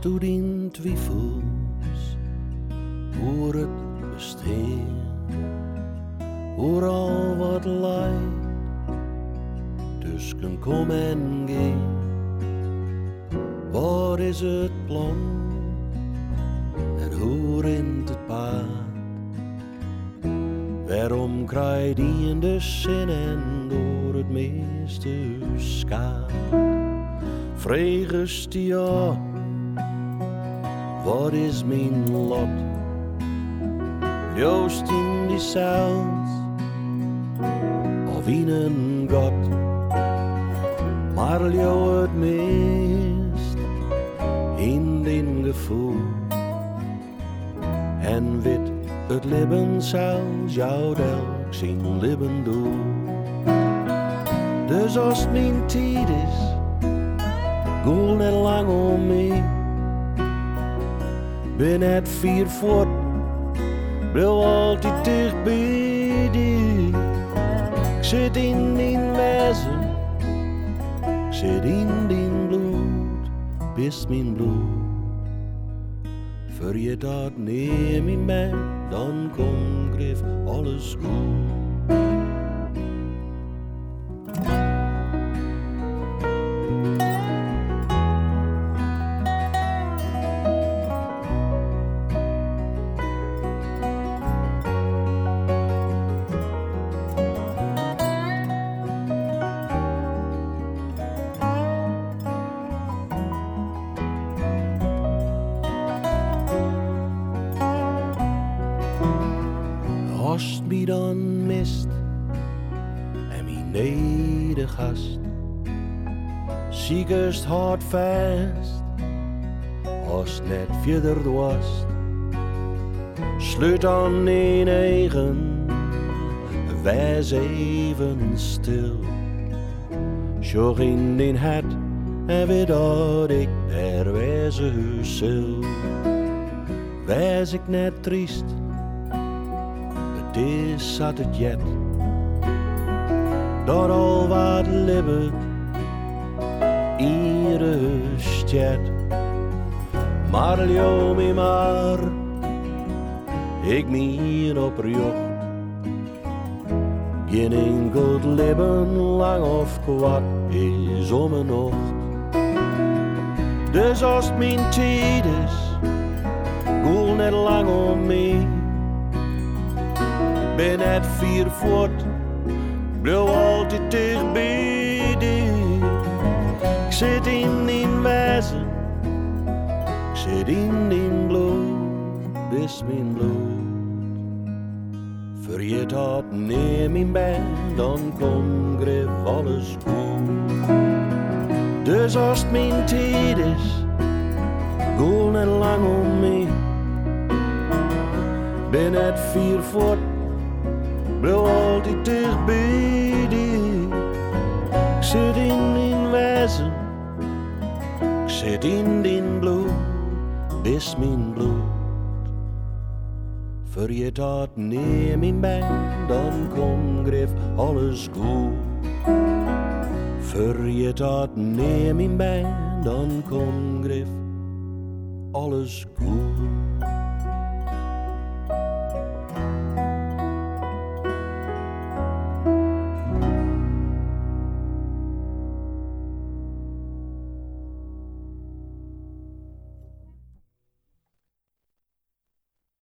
stoet in twijfels oer het bestaan, oer al wat lijdt tussen kom en gaan. Wat is het plan en hoe rent het paard? Waarom krijgt die in de zin en door het meeste schaat? Vreugdes die ja, wat is mijn lot? Joost in die zelfs, of in een god. Maar jou het meest in den gevoel. En wit het leven zelfs jou elk zijn leven doel. Dus als het mijn tijd is, goel net lang om me. Ben het 4 voet, blijf altijd dicht bij die. Ik zit in mijn wezen, ik zit in din bloed, bist mijn bloed. Voor je dat neem in mij, dan komt grif alles goed. Als mij dan mist en mijn nedergast, ziekest hard vast, als net verder was, sluit dan in eigen, wees even stil. Sjog in den het en weet dat ik er wezen zul. Wees ik net triest, het is zat het jet, dat al wat libbet, iedere stad. Maar jou me maar, ik mien op jocht. Geen enkel leven lang of kwart is om een nacht. Dus als het mijn tijd is, goel net lang om me. Ben het 4 voet, blijf altijd dicht bij die. Ik zit in die wezen, ik zit in die bloed, best mijn bloed. Vergeet dat neem in mij, dan komt grif alles goed. Dus als het mijn tijd is, goel net lang om me. Ben het 4 voet, blijf altijd dicht bij die. Ik zit in die wezen, ik zit in die bloed, best mijn bloed. Vergeet dat neem in mij, dan komt grif alles goed. Vergeet dat neem in mij, dan komt grif alles goed.